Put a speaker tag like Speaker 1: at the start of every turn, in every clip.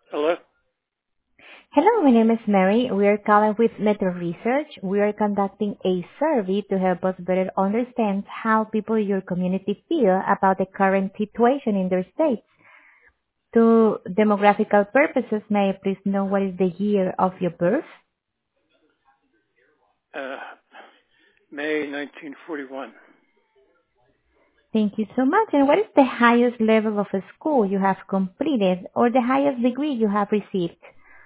Speaker 1: Hello?
Speaker 2: Hello, my name is Mary. We are calling with Metro Research. We are conducting a survey to help us better understand how people in your community feel about the current situation in their states. To demographical purposes, may I please know what is the year of your birth?
Speaker 1: Uh, May 1941.
Speaker 2: Thank you so much. And what is the highest level of a school you have completed or the highest degree you have received?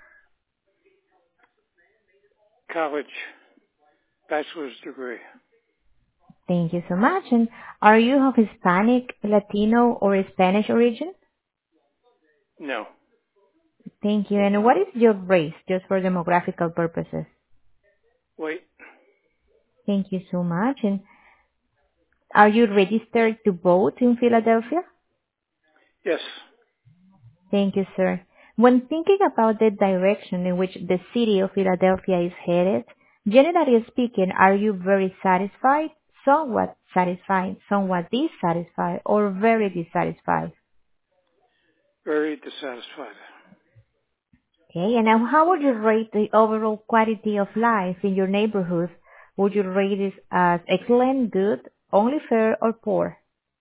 Speaker 1: College, bachelor's degree.
Speaker 2: Thank you so much. And are you of Hispanic, Latino, or Spanish origin?
Speaker 1: No.
Speaker 2: Thank you. And what is your race, just for demographical purposes?
Speaker 1: Wait.
Speaker 2: Thank you so much. And are you registered to vote in Philadelphia?
Speaker 1: Yes.
Speaker 2: Thank you, sir. When thinking about the direction in which the city of Philadelphia is headed, generally speaking, are you very satisfied, somewhat dissatisfied, or very dissatisfied?
Speaker 1: Very dissatisfied.
Speaker 2: Okay, and now how would you rate the overall quality of life in your neighborhood? Would you rate it as excellent, good, only fair, or poor?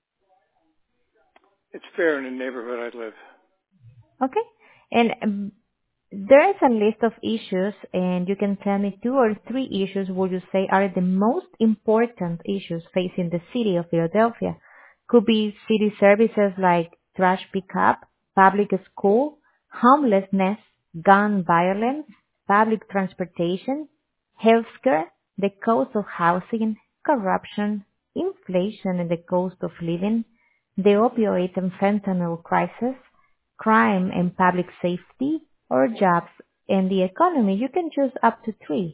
Speaker 1: It's fair in the neighborhood I live.
Speaker 2: Okay. And there is a list of issues, and you can tell me two or three issues would you say are the most important issues facing the city of Philadelphia. Could be city services like trash pickup, public school, homelessness, gun violence, public transportation, healthcare, the cost of housing, corruption, inflation and the cost of living, the opioid and fentanyl crisis, crime and public safety, or jobs and the economy. You can choose up to three.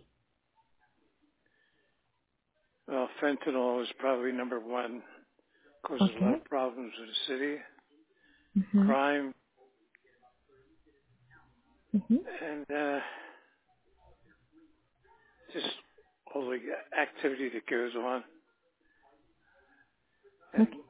Speaker 1: Well, fentanyl is probably number one. Causes a lot
Speaker 2: Okay.
Speaker 1: of problems in the city.
Speaker 2: Mm-hmm.
Speaker 1: Crime
Speaker 2: Mm-hmm.
Speaker 1: and just all the activity that goes on. And
Speaker 2: Okay.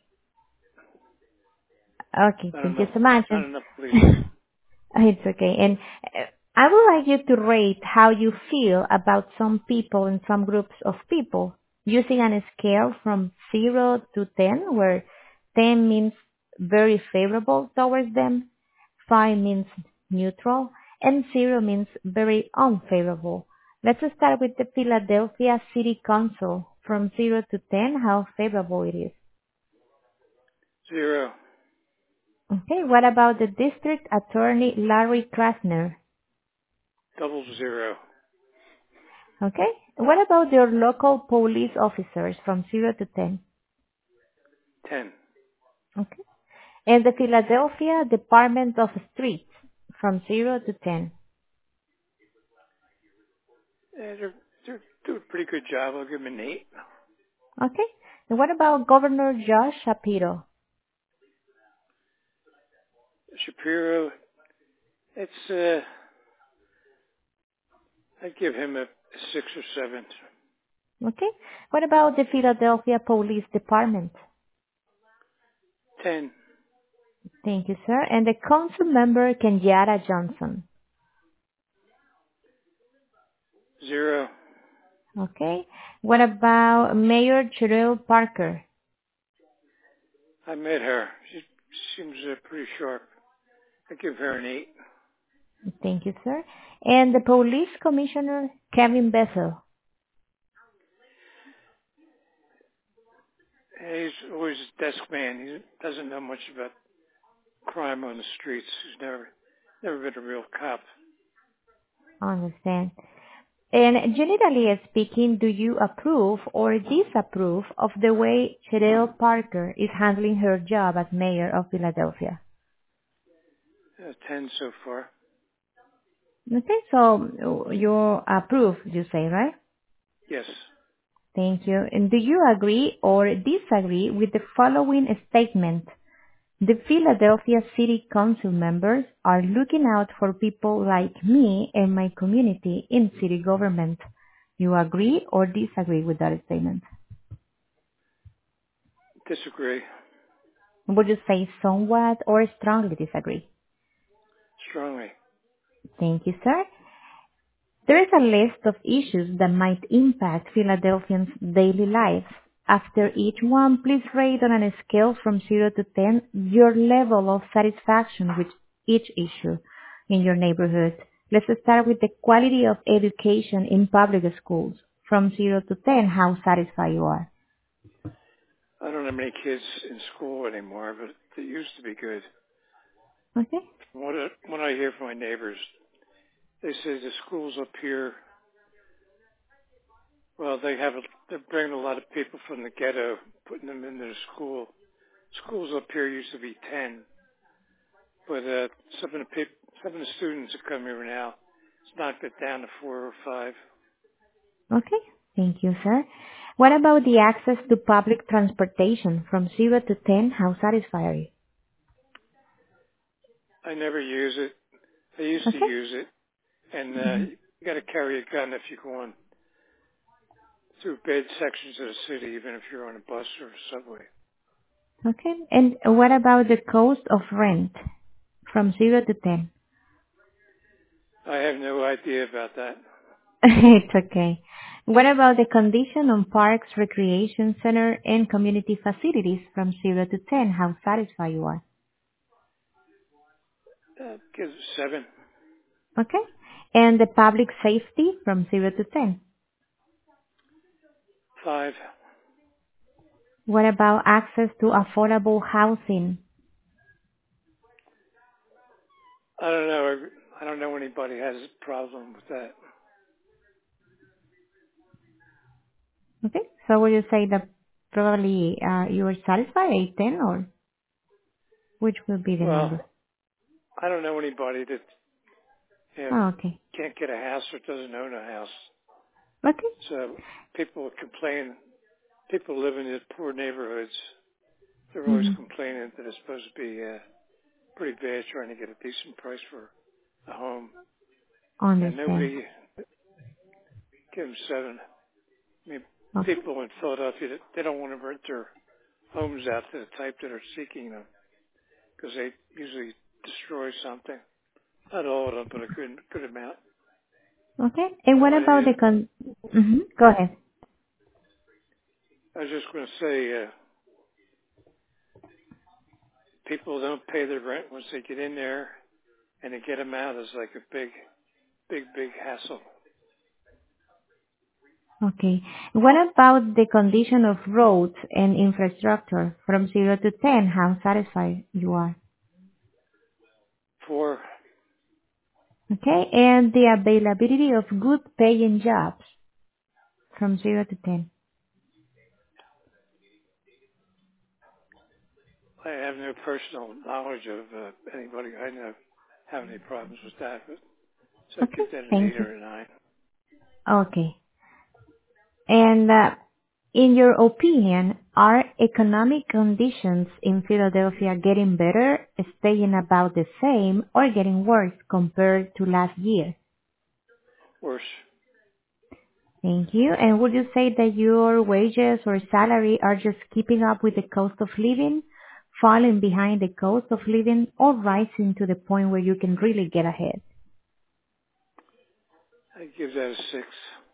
Speaker 1: not
Speaker 2: Thank you
Speaker 1: enough,
Speaker 2: so much.
Speaker 1: not
Speaker 2: And
Speaker 1: enough police.
Speaker 2: it's okay. And I would like you to rate how you feel about some people and some groups of people using a scale from 0 to 10, where 10 means very favorable towards them, 5 means neutral, and 0 means very unfavorable. Let's start with the Philadelphia City Council. From 0 to 10, how favorable it is.
Speaker 1: 0.
Speaker 2: Okay, what about the District Attorney Larry Krasner?
Speaker 1: Double 0.
Speaker 2: Okay, what about your local police officers from 0 to 10?
Speaker 1: 10.
Speaker 2: Okay, and the Philadelphia Department of Streets from 0 to 10.
Speaker 1: They're doing a pretty good job. I'll give them an 8.
Speaker 2: Okay, and what about Governor Josh Shapiro?
Speaker 1: Shapiro, it's I'd give him a 6 or 7.
Speaker 2: Okay, what about the Philadelphia Police Department?
Speaker 1: 10.
Speaker 2: Thank you, sir. And the council member Kenyatta Johnson.
Speaker 1: 0.
Speaker 2: Okay, what about Mayor Cheryl Parker?
Speaker 1: I met her. She seems pretty sharp. I give her an 8.
Speaker 2: Thank you, sir. And the police commissioner, Kevin Bessel.
Speaker 1: He's always a desk man. He doesn't know much about crime on the streets. He's never been a real cop.
Speaker 2: I understand. And generally speaking, do you approve or disapprove of the way Cheryl Parker is handling her job as mayor of Philadelphia?
Speaker 1: 10 so far.
Speaker 2: Okay, so you approve, you say, right?
Speaker 1: Yes.
Speaker 2: Thank you. And do you agree or disagree with the following statement? The Philadelphia City Council members are looking out for people like me and my community in city government. You agree or disagree with that statement?
Speaker 1: Disagree.
Speaker 2: Would you say somewhat or strongly disagree?
Speaker 1: strongly.
Speaker 2: Thank you, sir. There is a list of issues that might impact Philadelphians' daily lives. After each one, please rate on a scale from 0 to 10 your level of satisfaction with each issue in your neighborhood. Let's start with the quality of education in public schools. From 0 to 10, how satisfied you are.
Speaker 1: I don't have many kids in school anymore, but it used to be good.
Speaker 2: Okay?
Speaker 1: What I hear from my neighbors, they say the schools up here, well, they're bringing a lot of people from the ghetto, putting them in their school. Schools up here used to be 10, but some of the students that come here now, it's knocked it down to 4 or 5.
Speaker 2: Okay. Thank you, sir. What about the access to public transportation? From 0 to 10, how satisfied are you?
Speaker 1: I never use it. I used to
Speaker 2: Okay?
Speaker 1: use it, and you got to carry a gun if you go on through bad sections of the city, even if you're on a bus or a subway.
Speaker 2: Okay. And what about the cost of rent? From 0 to 10.
Speaker 1: I have no idea about that.
Speaker 2: It's okay. What about the condition on parks, recreation center, and community facilities? From 0 to 10, how satisfied you are?
Speaker 1: Gives it 7.
Speaker 2: Okay. And the public safety? From 0 to 10.
Speaker 1: 5.
Speaker 2: What about access to affordable housing?
Speaker 1: I don't know. I don't know anybody has a problem with that.
Speaker 2: Okay. So would you say that probably you are satisfied, 8, 10, or which will be the
Speaker 1: Well,
Speaker 2: number?
Speaker 1: I don't know anybody that
Speaker 2: Oh, okay.
Speaker 1: can't get a house or doesn't own a house.
Speaker 2: Okay.
Speaker 1: So people complain. People live in these poor neighborhoods. They're always
Speaker 2: Mm-hmm.
Speaker 1: complaining that it's supposed to be pretty bad trying to get a decent price for a home. And
Speaker 2: Understand.
Speaker 1: nobody gives them 7. I mean,
Speaker 2: Okay.
Speaker 1: people in Philadelphia, they don't want to rent their homes out to the type that are seeking them because they usually destroy something. Not all of them, but a good amount.
Speaker 2: Okay. And
Speaker 1: And
Speaker 2: what about the mm-hmm. Go ahead.
Speaker 1: I was just going to say, people don't pay their rent once they get in there, and to get them out is like a big hassle.
Speaker 2: Okay. What about the condition of roads and infrastructure? From 0 to 10, how satisfied you are?
Speaker 1: 4,
Speaker 2: Okay. And the availability of good paying jobs? From 0 to 10.
Speaker 1: I have no personal knowledge of anybody I know having any problems with that, but so I'd
Speaker 2: Okay.
Speaker 1: give that an 8
Speaker 2: Thank you.
Speaker 1: or a 9.
Speaker 2: Okay. And in your opinion, are economic conditions in Philadelphia getting better, staying about the same, or getting worse compared to last year?
Speaker 1: Worse.
Speaker 2: Thank you. And would you say that your wages or salary are just keeping up with the cost of living, falling behind the cost of living, or rising to the point where you can really get ahead?
Speaker 1: I'd give that a 6.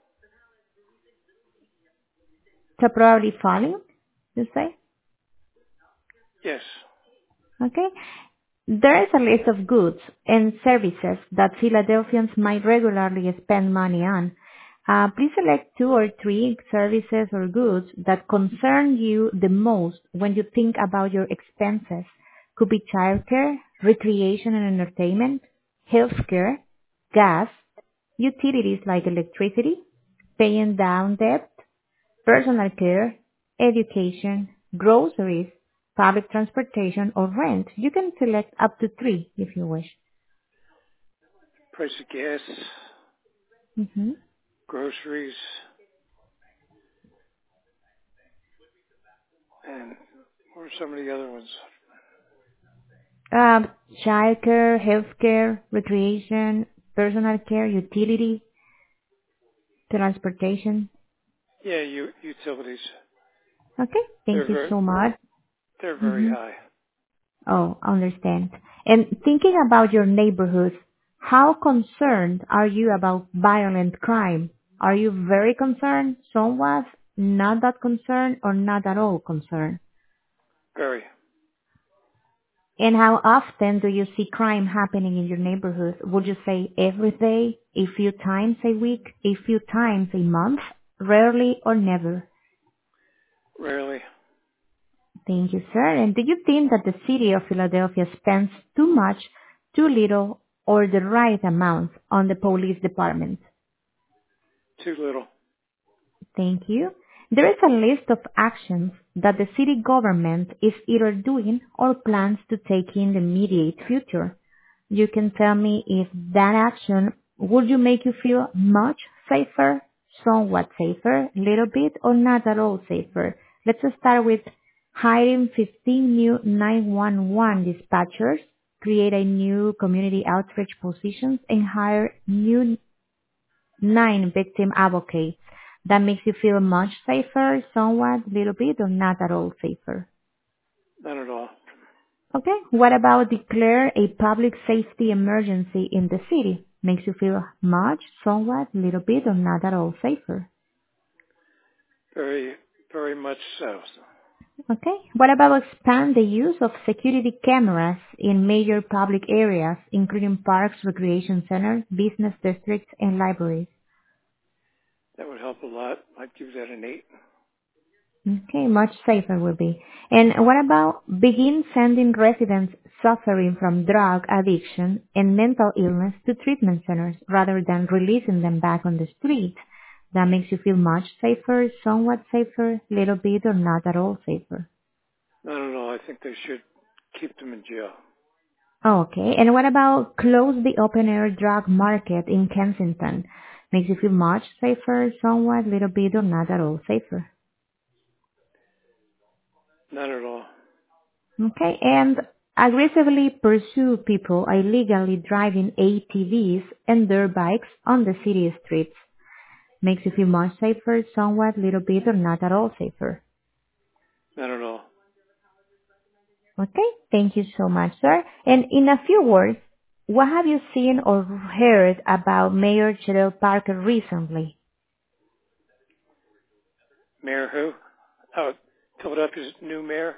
Speaker 2: So probably falling, you say?
Speaker 1: Yes.
Speaker 2: Okay. There is a list of goods and services that Philadelphians might regularly spend money on. Please select 2 or 3 services or goods that concern you the most when you think about your expenses. Could be childcare, recreation and entertainment, healthcare, gas, utilities like electricity, paying down debt, personal care, education, groceries, public transportation, or rent. You can select up to 3 if you wish.
Speaker 1: Price of gas,
Speaker 2: Mm-hmm.
Speaker 1: groceries, and what are some of the other ones?
Speaker 2: Childcare, healthcare, recreation, personal care, utility, transportation.
Speaker 1: Yeah, utilities.
Speaker 2: Okay, thank
Speaker 1: They're
Speaker 2: you
Speaker 1: very
Speaker 2: so much.
Speaker 1: they're very
Speaker 2: Mm-hmm.
Speaker 1: high.
Speaker 2: Oh, understand. And thinking about your neighborhood, how concerned are you about violent crime? Are you very concerned, somewhat, not that concerned, or not at all concerned?
Speaker 1: Very.
Speaker 2: And how often do you see crime happening in your neighborhood? Would you say every day, a few times a week, a few times a month, rarely or never?
Speaker 1: Rarely.
Speaker 2: Thank you, sir. And do you think that the city of Philadelphia spends too much, too little, or the right amount on the police department?
Speaker 1: Too little.
Speaker 2: Thank you. There is a list of actions that the city government is either doing or plans to take in the immediate future. You can tell me if that action would you make you feel much safer, somewhat safer, little bit, or not at all safer. Let's start with hiring 15 new 911 dispatchers, create a new community outreach positions, and hire new 9 victim advocates. That makes you feel much safer, somewhat, little bit, or not at all safer.
Speaker 1: Not at all.
Speaker 2: Okay. What about declare a public safety emergency in the city? Makes you feel much, somewhat, little bit, or not at all safer.
Speaker 1: Very, very much so.
Speaker 2: Okay. What about expand the use of security cameras in major public areas, including parks, recreation centers, business districts, and libraries?
Speaker 1: That would help a lot. I'd give that an 8.
Speaker 2: Okay, much safer will be. And what about begin sending residents suffering from drug addiction and mental illness to treatment centers rather than releasing them back on the street? That makes you feel much safer, somewhat safer, little bit, or not at all safer.
Speaker 1: Not at all. I think they should keep them in jail.
Speaker 2: Okay, and what about close the open-air drug market in Kensington? Makes you feel much safer, somewhat, little bit, or not at all safer.
Speaker 1: Not at all.
Speaker 2: Okay, and aggressively pursue people illegally driving ATVs and dirt bikes on the city streets. Makes you feel much safer, somewhat, little bit, or not at all safer.
Speaker 1: Not at all.
Speaker 2: Okay, thank you so much, sir. And in a few words, what have you seen or heard about Mayor Cheryl Parker recently?
Speaker 1: Mayor who? Oh, Philadelphia's new mayor?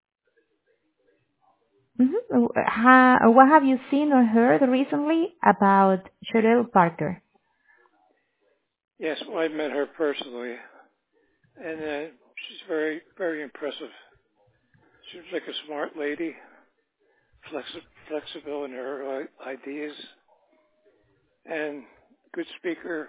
Speaker 2: What have you seen or heard recently about Cheryl Parker?
Speaker 1: Yes, well, I met her personally, and she's very, very impressive. She's like a smart lady, flexible in her ideas, and good speaker.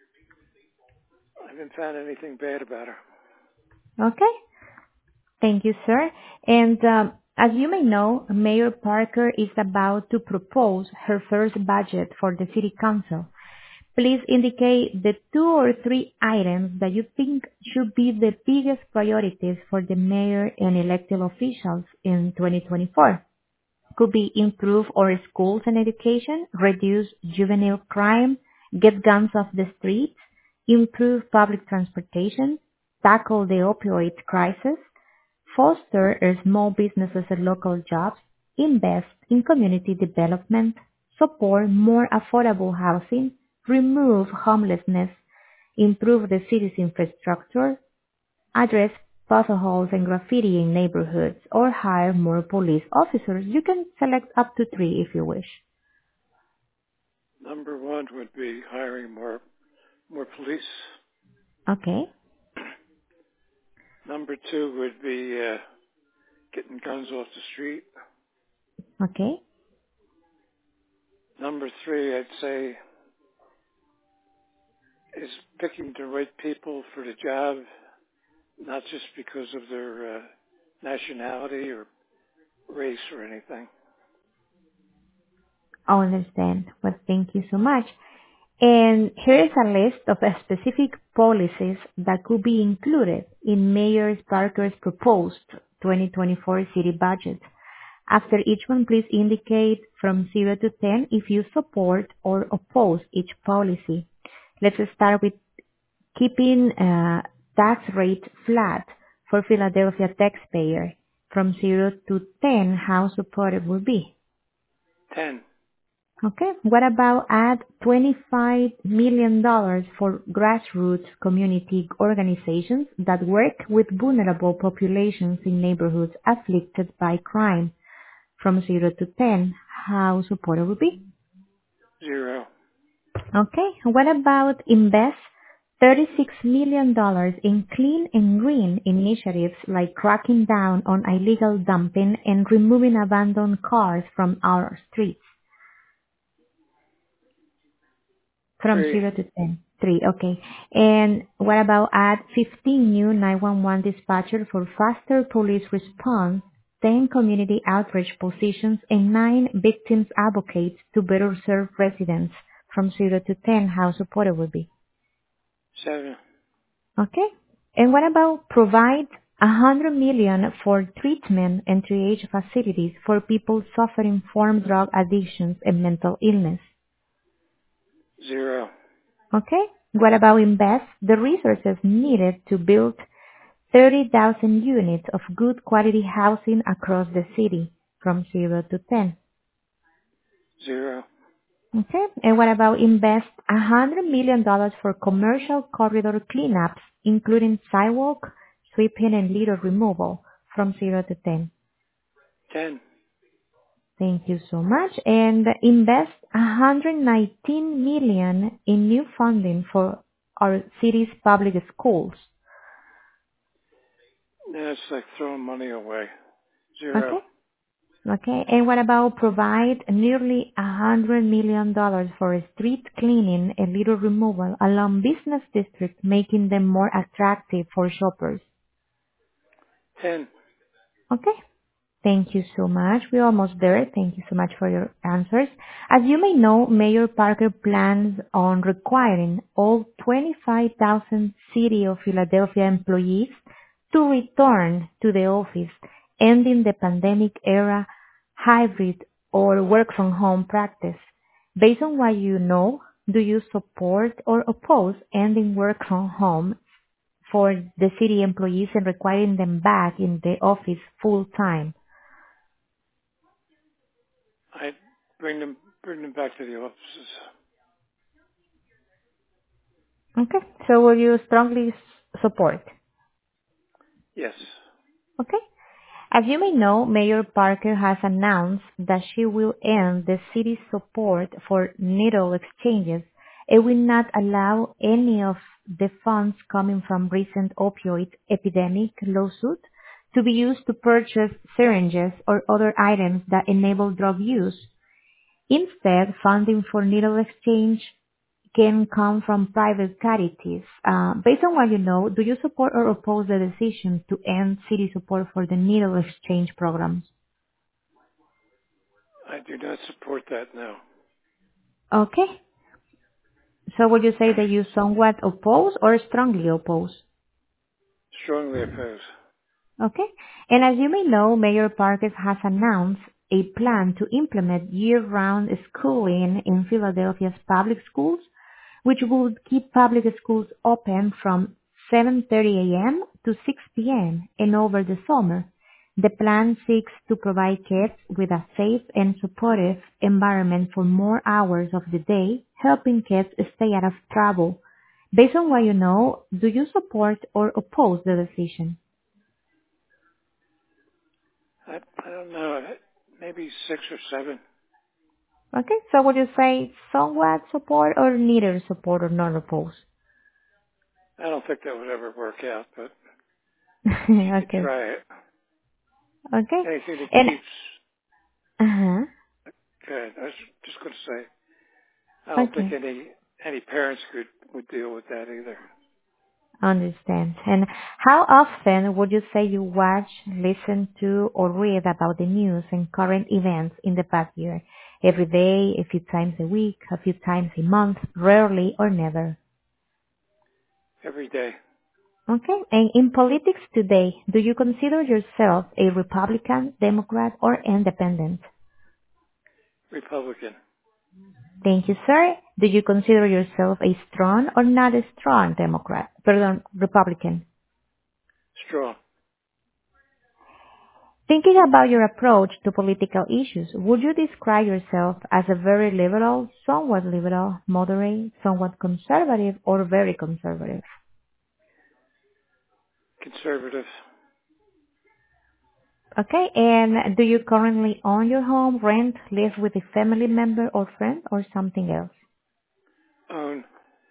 Speaker 1: I haven't found anything bad about her.
Speaker 2: Okay. Thank you, sir. And as you may know, Mayor Parker is about to propose her first budget for the City Council. Please indicate the 2 or 3 items that you think should be the biggest priorities for the mayor and elected officials in 2024. Could be improve our schools and education, reduce juvenile crime, get guns off the streets, improve public transportation, tackle the opioid crisis, foster small businesses and local jobs, invest in community development, support more affordable housing, remove homelessness, improve the city's infrastructure, address potholes and graffiti in neighborhoods, or hire more police officers. You can select up to 3 if you wish.
Speaker 1: Number 1 would be hiring more police.
Speaker 2: Okay,
Speaker 1: Number 2 would be getting guns off the street.
Speaker 2: okay.
Speaker 1: Number 3, I'd say, is picking the right people for the job, not just because of their nationality or race or anything.
Speaker 2: I understand. Well, thank you so much. And here is a list of specific policies that could be included in Mayor Parker's proposed 2024 city budget. After each one, please indicate from 0 to 10 if you support or oppose each policy. Let's start with keeping tax rate flat for Philadelphia taxpayer. From 0 to 10, how supportive will be?
Speaker 1: 10.
Speaker 2: Okay. What about add $25 million for grassroots community organizations that work with vulnerable populations in neighborhoods afflicted by crime? From 0 to 10, how supportive will be?
Speaker 1: 0.
Speaker 2: Okay. What about invest $36 million in clean and green initiatives like cracking down on illegal dumping and removing abandoned cars from our streets? From
Speaker 1: 3.
Speaker 2: 0 to 10. 3, okay. And what about add 15 new 911 dispatchers for faster police response, 10 community outreach positions, and 9 victims advocates to better serve residents? From 0 to 10, how supportive will be?
Speaker 1: 7.
Speaker 2: Okay. And what about provide 100 million for treatment and triage facilities for people suffering from drug addictions and mental illness?
Speaker 1: 0.
Speaker 2: Okay. What about invest the resources needed to build 30,000 units of good quality housing across the city? From 0 to 10.
Speaker 1: 0.
Speaker 2: Okay. And what about invest $100 million for commercial corridor cleanups, including sidewalk, sweeping, and litter removal? From 0 to 10.
Speaker 1: 10.
Speaker 2: Thank you so much. And invest 119 million in new funding for our city's public schools.
Speaker 1: That's like throwing money away. 0.
Speaker 2: Okay. Okay. And what about provide nearly $100 million for street cleaning and litter removal along business districts, making them more attractive for shoppers?
Speaker 1: 10.
Speaker 2: Okay. Thank you so much. We're almost there. Thank you so much for your answers. As you may know, Mayor Parker plans on requiring all 25,000 City of Philadelphia employees to return to the office, ending the pandemic era hybrid or work from home practice. Based on what you know, do you support or oppose ending work from home for the city employees and requiring them back in the office full time?
Speaker 1: I bring them back to the offices.
Speaker 2: Okay. So will you strongly support?
Speaker 1: Yes.
Speaker 2: Okay. As you may know, Mayor Parker has announced that she will end the city's support for needle exchanges and will not allow any of the funds coming from recent opioid epidemic lawsuit to be used to purchase syringes or other items that enable drug use. Instead, funding for needle exchange can come from private charities. Based on what you know, do you support or oppose the decision to end city support for the needle exchange programs?
Speaker 1: I do not support that now.
Speaker 2: Okay. So would you say that you somewhat oppose or strongly oppose?
Speaker 1: Strongly oppose.
Speaker 2: Okay. And as you may know, Mayor Parker has announced a plan to implement year-round schooling in Philadelphia's public schools, which would keep public schools open from 7:30 a.m. to 6 p.m. and over the summer. The plan seeks to provide kids with a safe and supportive environment for more hours of the day, helping kids stay out of trouble. Based on what you know, do you support or oppose the decision?
Speaker 1: I don't know. Maybe 6 or 7.
Speaker 2: Okay, so would you say somewhat support or neither support or not oppose?
Speaker 1: I don't think that would ever work out, but you could
Speaker 2: Okay,
Speaker 1: try it.
Speaker 2: okay.
Speaker 1: Anything that
Speaker 2: And,
Speaker 1: keeps.
Speaker 2: uh-huh,
Speaker 1: Good. I was just going to say, I don't think
Speaker 2: okay.
Speaker 1: any parents would deal with that either.
Speaker 2: Understand. And how often would you say you watch, listen to, or read about the news and current events in the past year? Every day, a few times a week, a few times a month, rarely or never.
Speaker 1: Every day.
Speaker 2: Okay. And in politics today, do you consider yourself a Republican, Democrat, or independent?
Speaker 1: Republican.
Speaker 2: Thank you, sir. Do you consider yourself a strong or not a strong Republican?
Speaker 1: Strong.
Speaker 2: Thinking about your approach to political issues, would you describe yourself as a very liberal, moderate, somewhat conservative, or very conservative?
Speaker 1: Conservative.
Speaker 2: Okay, and do you currently own your home, rent, live with a family member or friend, or something else?
Speaker 1: Own.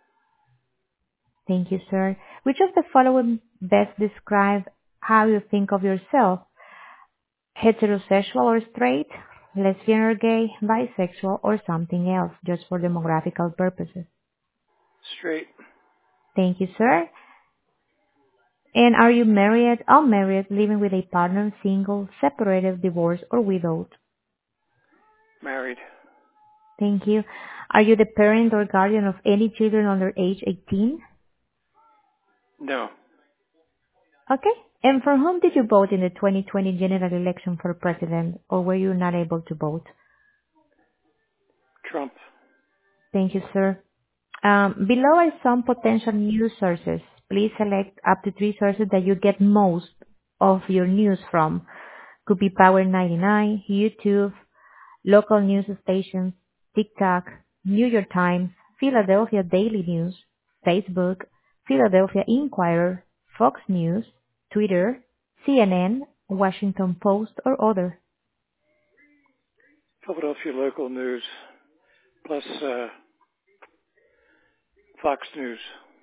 Speaker 2: Thank you, sir. Which of the following best describe how you think of yourself? Heterosexual or straight, lesbian or gay, bisexual, or something else, just for demographical purposes?
Speaker 1: Straight.
Speaker 2: Thank you, sir. And are you married, unmarried, living with a partner, single, separated, divorced, or widowed?
Speaker 1: Married.
Speaker 2: Thank you. Are you the parent or guardian of any children under age 18?
Speaker 1: No.
Speaker 2: Okay. And for whom did you vote in the 2020 general election for president, or were you not able to vote?
Speaker 1: Trump.
Speaker 2: Thank you, sir. Below are some potential news sources. Please select up to 3 sources that you get most of your news from. Could be Power 99, YouTube, local news stations, TikTok, New York Times, Philadelphia Daily News, Facebook, Philadelphia Inquirer, Fox News, Twitter, CNN, Washington Post, or other.
Speaker 1: Philadelphia local news. Plus Fox News.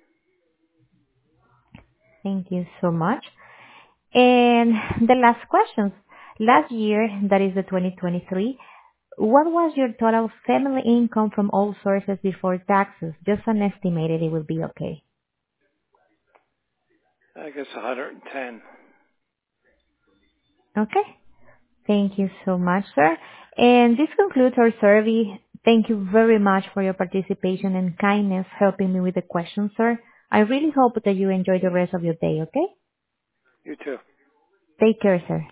Speaker 2: Thank you so much. And the last question. Last year, that is the 2023, what was your total family income from all sources before taxes? Just an estimated, it will be okay.
Speaker 1: I guess 110.
Speaker 2: Okay. Thank you so much, sir. And this concludes our survey. Thank you very much for your participation and kindness helping me with the questions, sir. I really hope that you enjoy the rest of your day, okay?
Speaker 1: You too.
Speaker 2: Take care, sir.